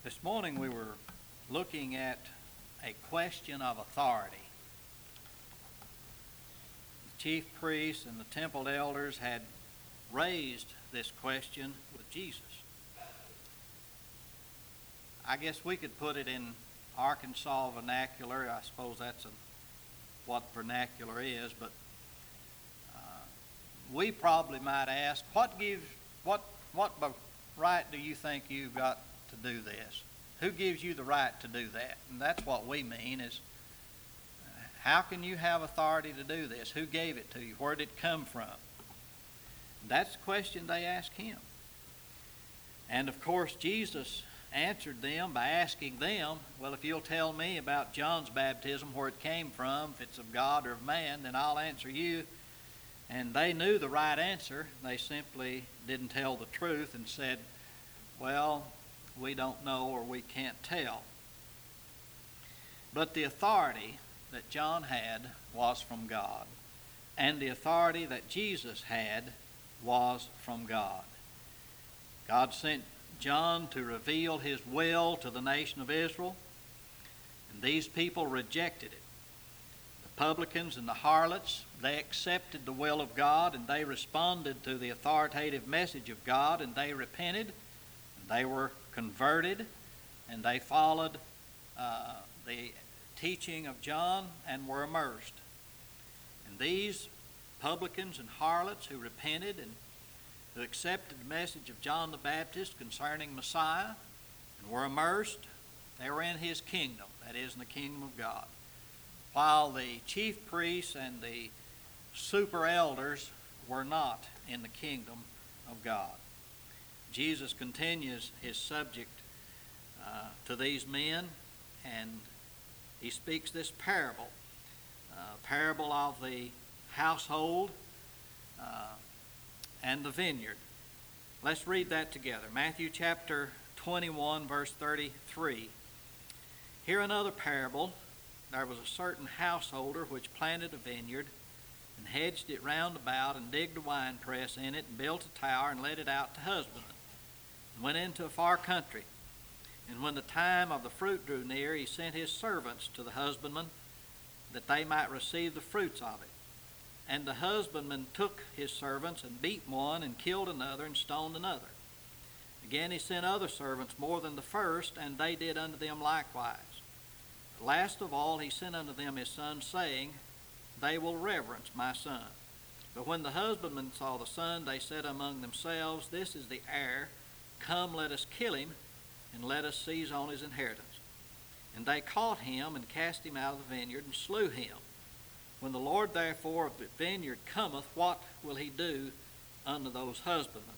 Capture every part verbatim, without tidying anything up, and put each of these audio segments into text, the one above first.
This morning we were looking at a question of authority. The chief priests and the temple elders had raised this question with Jesus. I guess we could put it in Arkansas vernacular. I suppose that's a, what vernacular is, but uh, we probably might ask, what gives, what, what right do you think you've got to do this? Who gives you the right to do that? And that's what we mean is, how can you have authority to do this? Who gave it to you? Where did it come from? That's the question they asked him. And of course, Jesus answered them by asking them, well, if you'll tell me about John's baptism, where it came from, if it's of God or of man, then I'll answer you. And they knew the right answer. They simply didn't tell the truth and said, well, we don't know or we can't tell. But the authority that John had was from God, and the authority that Jesus had was from God. God sent John to reveal his will to the nation of Israel, and these people rejected it. The publicans and the harlots, they accepted the will of God, and they responded to the authoritative message of God, and they repented, and they were converted, and they followed uh, the teaching of John and were immersed. And these publicans and harlots who repented and who accepted the message of John the Baptist concerning Messiah and were immersed, they were in his kingdom, that is, in the kingdom of God. While the chief priests and the super elders were not in the kingdom of God. Jesus continues his subject uh, to these men, and he speaks this parable, uh, parable of the household uh, and the vineyard. Let's read that together. Matthew chapter twenty-one, verse thirty-three. Here another parable. There was a certain householder which planted a vineyard and hedged it round about and digged a winepress in it and built a tower and let it out to husbandmen and went into a far country. And when the time of the fruit drew near, he sent his servants to the husbandmen that they might receive the fruits of it. And the husbandman took his servants and beat one and killed another and stoned another. Again he sent other servants more than the first, and they did unto them likewise. Last of all he sent unto them his son, saying, they will reverence my son. But when the husbandmen saw the son, they said among themselves, this is the heir. Come, let us kill him, and let us seize on his inheritance. And they caught him and cast him out of the vineyard and slew him. When the Lord therefore of the vineyard cometh, what will he do unto those husbandmen?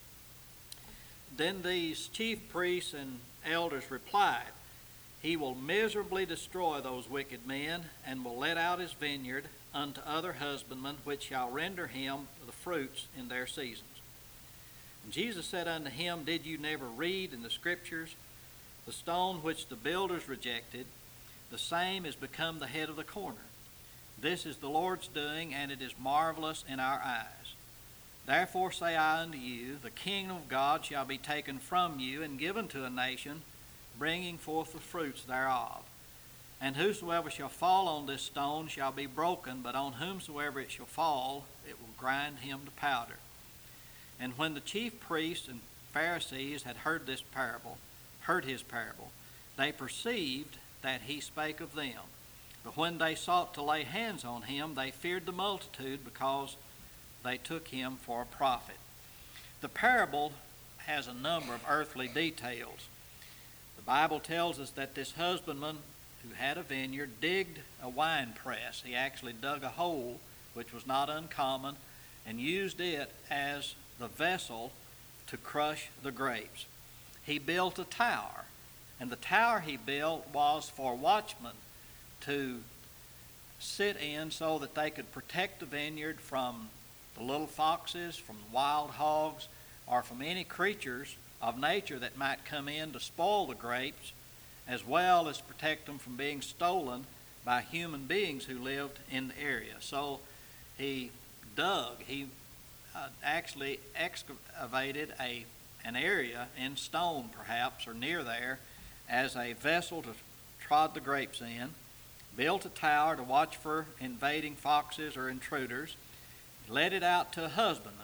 Then these chief priests and elders replied, he will miserably destroy those wicked men, and will let out his vineyard unto other husbandmen, which shall render him the fruits in their seasons. And Jesus said unto him, did you never read in the Scriptures, the stone which the builders rejected, the same is become the head of the corner. This is the Lord's doing, and it is marvelous in our eyes. Therefore say I unto you, the kingdom of God shall be taken from you and given to a nation, bringing forth the fruits thereof. And whosoever shall fall on this stone shall be broken, but on whomsoever it shall fall, it will grind him to powder. And when the chief priests and Pharisees had heard this parable, heard his parable, they perceived that he spake of them. But when they sought to lay hands on him, they feared the multitude, because they took him for a prophet. The parable has a number of earthly details. The Bible tells us that this husbandman who had a vineyard digged a wine press. He actually dug a hole, which was not uncommon, and used it as the vessel to crush the grapes. He built a tower, and the tower he built was for watchmen to sit in so that they could protect the vineyard from the little foxes, from wild hogs, or from any creatures of nature that might come in to spoil the grapes, as well as protect them from being stolen by human beings who lived in the area. So he dug, he uh, actually excavated a, an area in stone perhaps, or near there, as a vessel to trod the grapes in, built a tower to watch for invading foxes or intruders, let it out to a husbandman.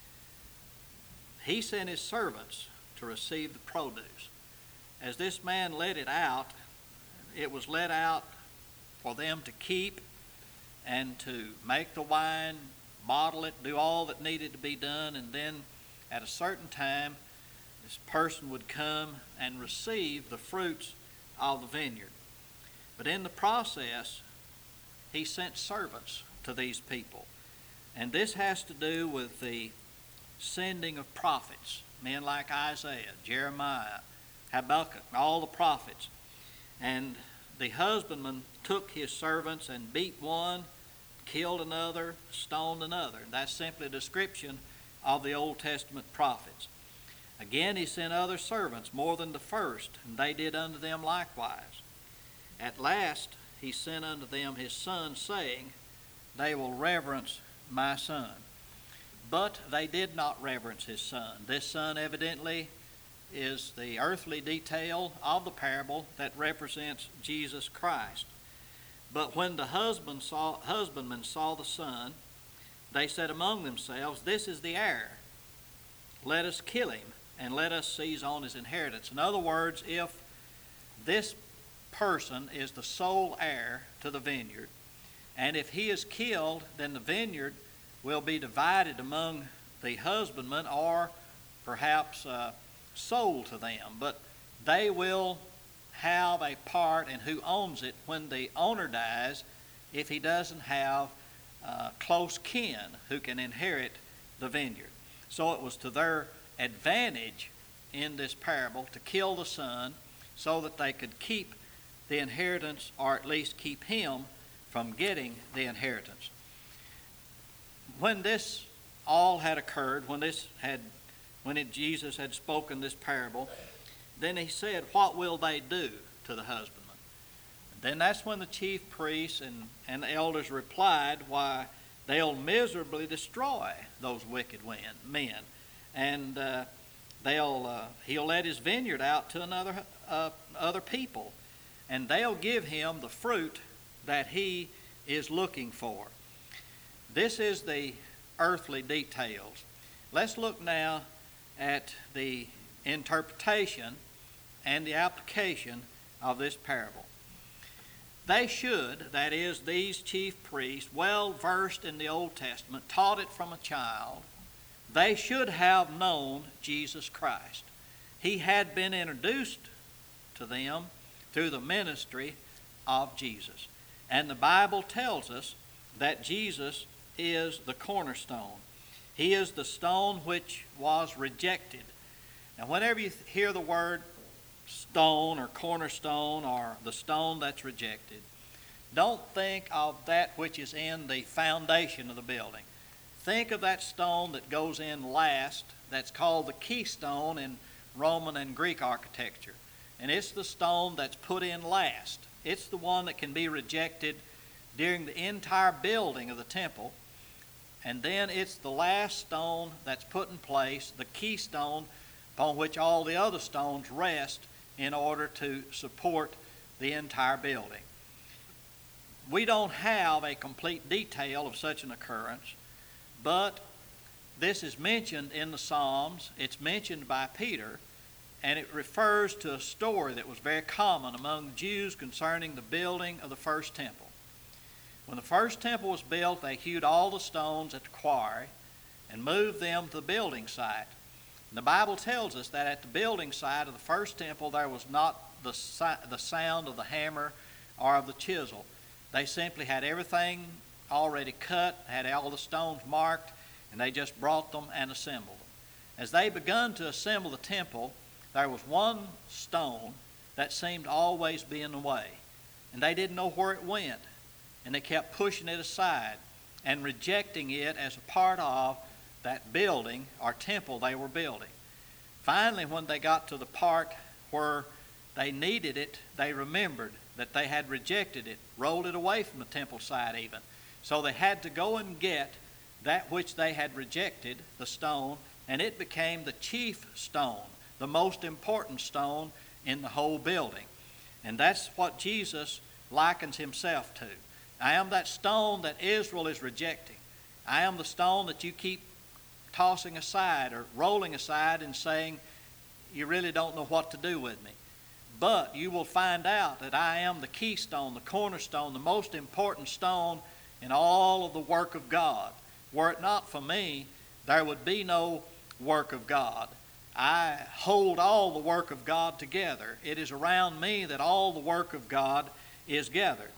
He sent his servants to receive the produce. As this man let it out, it was let out for them to keep and to make the wine, bottle it, do all that needed to be done, and then at a certain time, this person would come and receive the fruits of the vineyard. But in the process, he sent servants to these people. And this has to do with the sending of prophets, men like Isaiah, Jeremiah, Habakkuk, all the prophets. And the husbandman took his servants and beat one, killed another, stoned another. That's simply a description of the Old Testament prophets. Again, he sent other servants, more than the first, and they did unto them likewise. At last he sent unto them his son, saying, They will reverence my son. But they did not reverence his son. This son evidently is the earthly detail of the parable that represents Jesus Christ. But when the husband saw, husbandmen saw the son, they said among themselves, This is the heir. Let us kill him, and let us seize on his inheritance. In other words, if this person is the sole heir to the vineyard, and if he is killed, then the vineyard will be divided among the husbandmen, or perhaps uh, sold to them. But they will have a part in who owns it when the owner dies, if he doesn't have uh, close kin who can inherit the vineyard. So it was to their advantage in this parable to kill the son so that they could keep the inheritance, or at least keep him from getting the inheritance. When this all had occurred, when this had, when it, Jesus had spoken this parable, then he said, What will they do to the husbandman? And then that's when the chief priests and, and the elders replied, Why, they'll miserably destroy those wicked men. And uh, they'll uh, he'll let his vineyard out to another uh, other people, and they'll give him the fruit that he is looking for. This is the earthly details. Let's look now at the interpretation and the application of this parable. They should, that is, these chief priests, well versed in the Old Testament, taught it from a child, they should have known Jesus Christ. He had been introduced to them through the ministry of Jesus. And the Bible tells us that Jesus is the cornerstone. He is the stone which was rejected. Now, whenever you hear the word stone or cornerstone or the stone that's rejected, don't think of that which is in the foundation of the building. Think of that stone that goes in last, that's called the keystone in Roman and Greek architecture. And it's the stone that's put in last. It's the one that can be rejected during the entire building of the temple. And then it's the last stone that's put in place, the keystone upon which all the other stones rest in order to support the entire building. We don't have a complete detail of such an occurrence, but this is mentioned in the Psalms. It's mentioned by Peter, and it refers to a story that was very common among the Jews concerning the building of the first temple. When the first temple was built, they hewed all the stones at the quarry and moved them to the building site. And the Bible tells us that at the building site of the first temple, there was not the, the sound of the hammer or of the chisel. They simply had everything already cut, had all the stones marked, and they just brought them and assembled them. As they begun to assemble the temple, there was one stone that seemed to always be in the way, and they didn't know where it went, and they kept pushing it aside and rejecting it as a part of that building or temple they were building. Finally, when they got to the part where they needed it, they remembered that they had rejected it, rolled it away from the temple site even. So they had to go and get that which they had rejected, the stone, and it became the chief stone, the most important stone in the whole building. And that's what Jesus likens himself to. I am that stone that Israel is rejecting. I am the stone that you keep tossing aside or rolling aside and saying, you really don't know what to do with me. But you will find out that I am the keystone, the cornerstone, the most important stone in all of the work of God. Were it not for me, there would be no work of God. I hold all the work of God together. It is around me that all the work of God is gathered.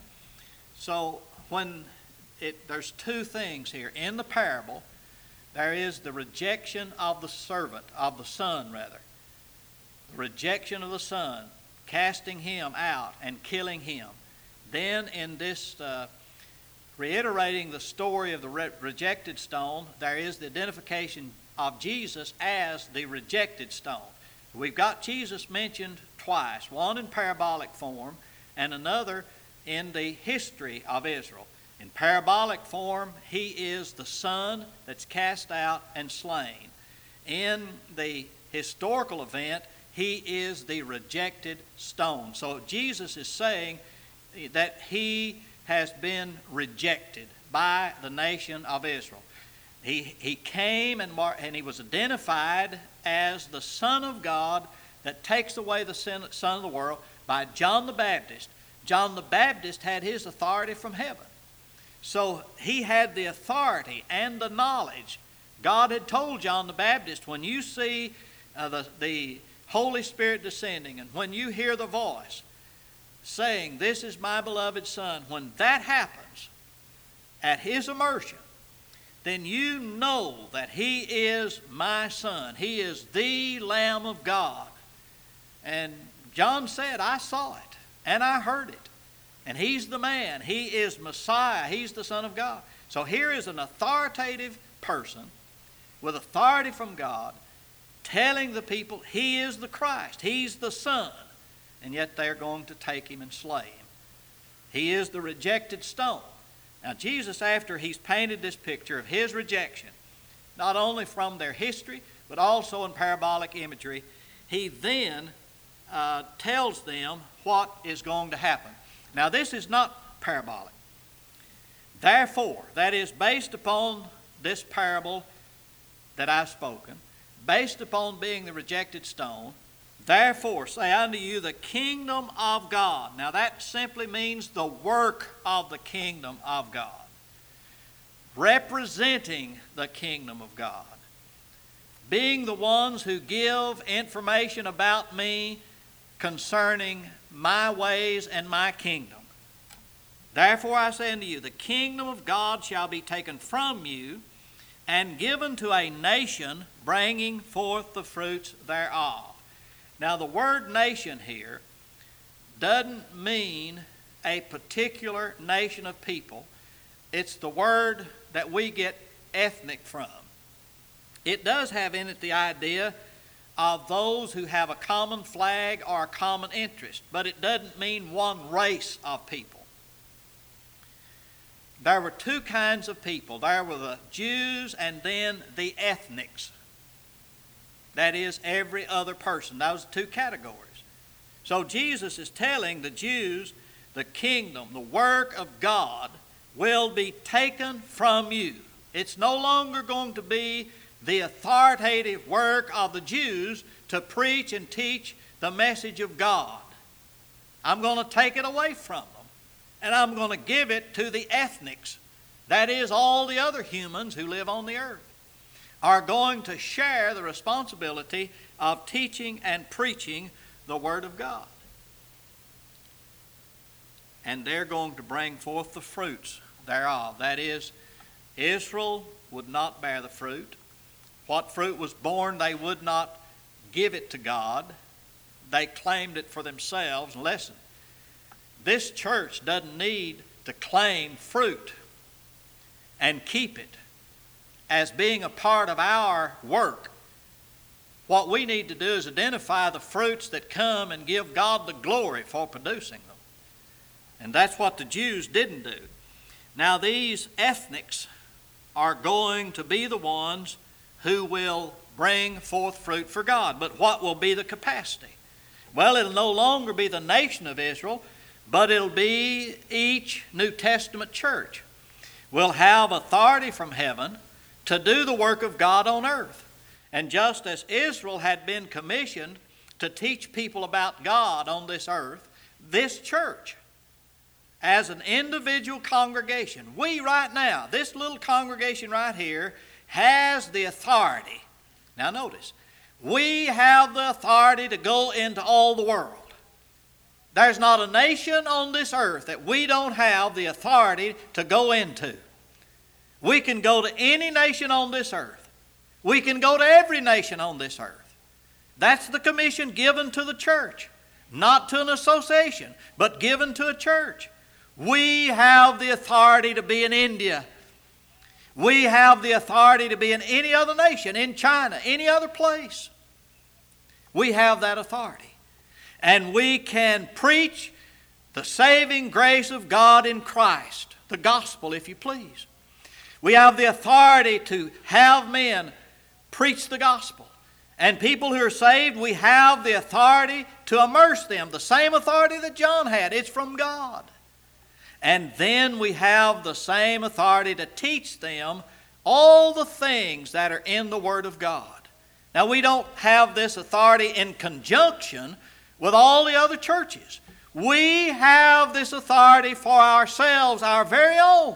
So when it, there's two things here. In the parable, there is the rejection of the servant, of the son rather. The rejection of the son, casting him out and killing him. Then in this, uh, reiterating the story of the re- rejected stone, there is the identification of Jesus as the rejected stone. We've got Jesus mentioned twice, one in parabolic form and another in the history of Israel. In parabolic form, he is the son that's cast out and slain. In the historical event, he is the rejected stone. So Jesus is saying that he has been rejected by the nation of Israel. He, he came and, mar- and he was identified as the Son of God that takes away the sin, Son of the world by John the Baptist. John the Baptist had his authority from heaven. So he had the authority and the knowledge. God had told John the Baptist, when you see uh, the, the Holy Spirit descending and when you hear the voice saying, this is my beloved Son, when that happens at his immersion, then you know that he is my Son. He is the Lamb of God. And John said, I saw it and I heard it. And he's the man. He is Messiah. He's the Son of God. So here is an authoritative person with authority from God telling the people he is the Christ. He's the Son. And yet they're going to take him and slay him. He is the rejected stone. Now Jesus, after he's painted this picture of his rejection, not only from their history, but also in parabolic imagery, he then uh, tells them what is going to happen. Now this is not parabolic. Therefore, that is based upon this parable that I've spoken, based upon being the rejected stone, therefore say unto you the kingdom of God. Now that simply means the work of the kingdom of God. Representing the kingdom of God. Being the ones who give information about me concerning my ways and my kingdom. Therefore I say unto you, the kingdom of God shall be taken from you and given to a nation bringing forth the fruits thereof. Now the word nation here doesn't mean a particular nation of people. It's the word that we get ethnic from. It does have in it the idea of those who have a common flag or a common interest, but it doesn't mean one race of people. There were two kinds of people. There were the Jews and then the ethnics. That is, every other person. Those are two categories. So Jesus is telling the Jews, the kingdom, the work of God will be taken from you. It's no longer going to be the authoritative work of the Jews to preach and teach the message of God. I'm going to take it away from them, and I'm going to give it to the ethnics. That is, all the other humans who live on the earth are going to share the responsibility of teaching and preaching the Word of God. And they're going to bring forth the fruits thereof. That is, Israel would not bear the fruit. What fruit was born, they would not give it to God. They claimed it for themselves. Listen, this church doesn't need to claim fruit and keep it as being a part of our work. What we need to do is identify the fruits that come and give God the glory for producing them. And that's what the Jews didn't do. Now these ethnics are going to be the ones who will bring forth fruit for God. But what will be the capacity? Well, it'll no longer be the nation of Israel, but it'll be each New Testament church will have authority from heaven to do the work of God on earth. And just as Israel had been commissioned to teach people about God on this earth, this church, as an individual congregation, we right now, this little congregation right here, has the authority. Now notice, we have the authority to go into all the world. There's not a nation on this earth that we don't have the authority to go into. We can go to any nation on this earth. We can go to every nation on this earth. That's the commission given to the church, not to an association, but given to a church. We have the authority to be in India. We have the authority to be in any other nation, in China, any other place. We have that authority. And we can preach the saving grace of God in Christ, the gospel, if you please. We have the authority to have men preach the gospel. And people who are saved, we have the authority to immerse them. The same authority that John had. It's from God. And then we have the same authority to teach them all the things that are in the Word of God. Now, we don't have this authority in conjunction with all the other churches. We have this authority for ourselves, our very own.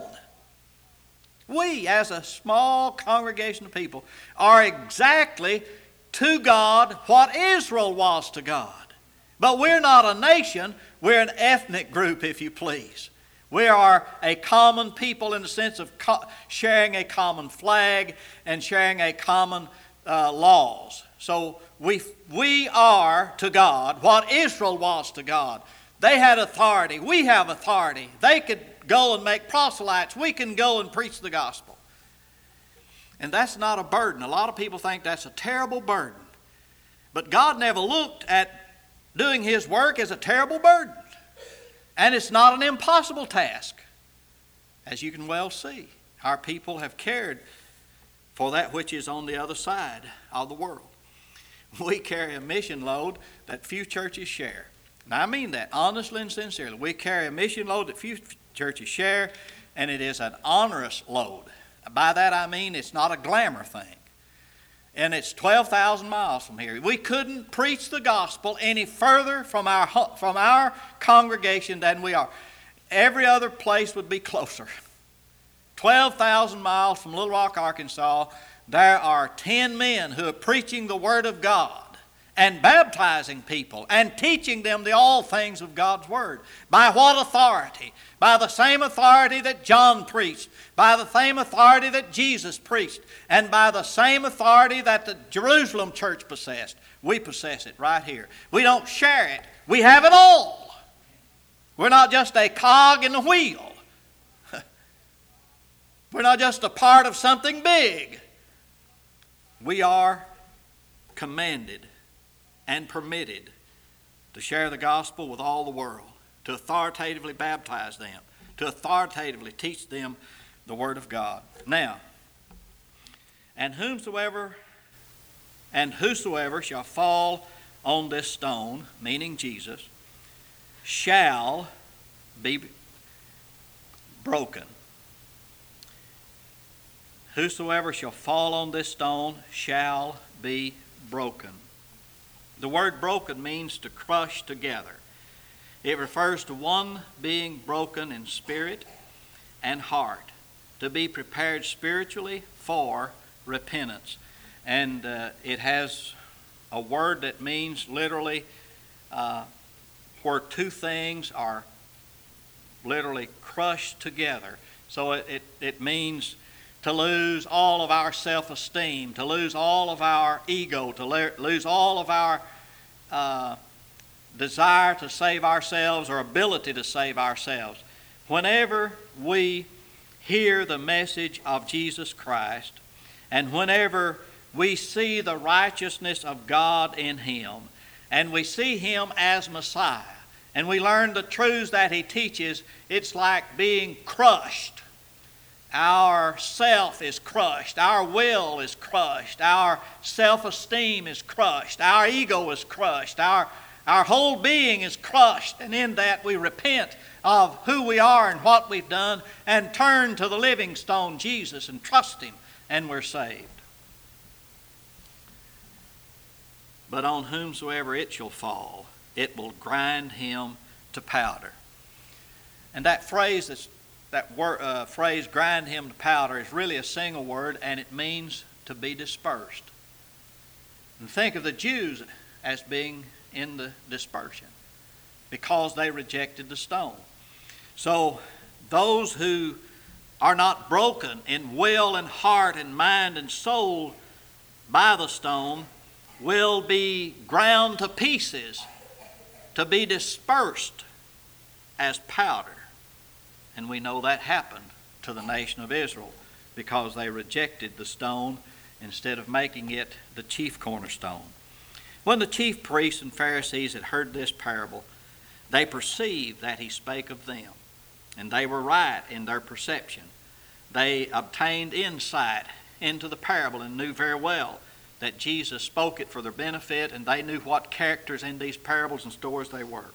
We, as a small congregation of people, are exactly to God what Israel was to God. But we're not a nation, we're an ethnic group, if you please. We are a common people in the sense of co- sharing a common flag and sharing a common uh, laws. So we, we are to God what Israel was to God. They had authority. We have authority. They could go and make proselytes. We can go and preach the gospel. And that's not a burden. A lot of people think that's a terrible burden. But God never looked at doing His work as a terrible burden. And it's not an impossible task. As you can well see, our people have cared for that which is on the other side of the world. We carry a mission load that few churches share. Now I mean that honestly and sincerely. We carry a mission load that few churches share, and it is an onerous load. By that I mean it's not a glamour thing. And it's twelve thousand miles from here. We couldn't preach the gospel any further from our, from our congregation than we are. Every other place would be closer. twelve thousand miles from Little Rock, Arkansas, there are ten men who are preaching the Word of God and baptizing people and teaching them the all things of God's Word. By what authority? By the same authority that John preached, by the same authority that Jesus preached, and by the same authority that the Jerusalem church possessed. We possess it right here. We don't share it. We have it all. We're not just a cog in the wheel. We're not just a part of something big. We are commanded and permitted to share the gospel with all the world, to authoritatively baptize them, to authoritatively teach them the Word of God. Now, and whomsoever and whosoever shall fall on this stone, meaning Jesus, shall be broken. Whosoever shall fall on this stone shall be broken. The word broken means to crush together. It refers to one being broken in spirit and heart, to be prepared spiritually for repentance. And uh, it has a word that means literally uh, where two things are literally crushed together. So it, it, it means to lose all of our self-esteem, to lose all of our ego, to le- lose all of our uh, desire to save ourselves or ability to save ourselves. Whenever we hear the message of Jesus Christ, and whenever we see the righteousness of God in Him, and we see Him as Messiah, and we learn the truths that He teaches, it's like being crushed. Our self is crushed. Our will is crushed. Our self-esteem is crushed. Our ego is crushed. Our, Our whole being is crushed, and in that we repent of who we are and what we've done and turn to the living stone, Jesus, and trust Him, and we're saved. But on whomsoever it shall fall, it will grind him to powder. And that phrase, that's, that word, uh, phrase, grind him to powder, is really a single word, and it means to be dispersed. And think of the Jews as being in the dispersion because they rejected the stone. So those who are not broken in will and heart and mind and soul by the stone will be ground to pieces, to be dispersed as powder. And we know that happened to the nation of Israel because they rejected the stone instead of making it the chief cornerstone. When the chief priests and Pharisees had heard this parable, they perceived that he spake of them, and they were right in their perception. They obtained insight into the parable and knew very well that Jesus spoke it for their benefit, and they knew what characters in these parables and stories they were.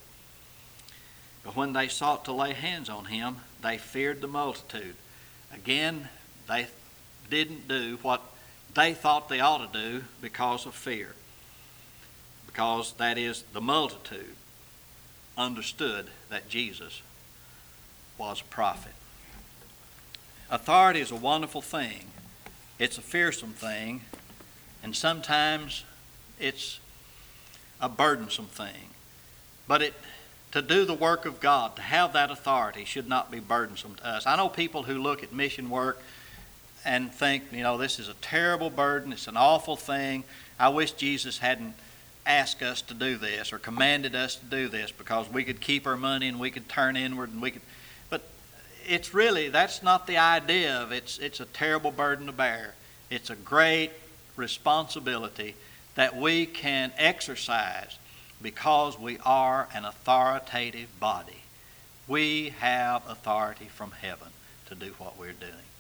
But when they sought to lay hands on him, they feared the multitude. Again, they didn't do what they thought they ought to do because of fear. Because that is, the multitude understood that Jesus was a prophet. Authority is a wonderful thing. It's a fearsome thing. And sometimes it's a burdensome thing. But it, to do the work of God, to have that authority, should not be burdensome to us. I know people who look at mission work and think, you know, this is a terrible burden. It's an awful thing. I wish Jesus hadn't asked us to do this or commanded us to do this because we could keep our money and we could turn inward and we could. But it's really, that's not the idea of it. It's, it's a terrible burden to bear. It's a great responsibility that we can exercise because we are an authoritative body. We have authority from heaven to do what we're doing.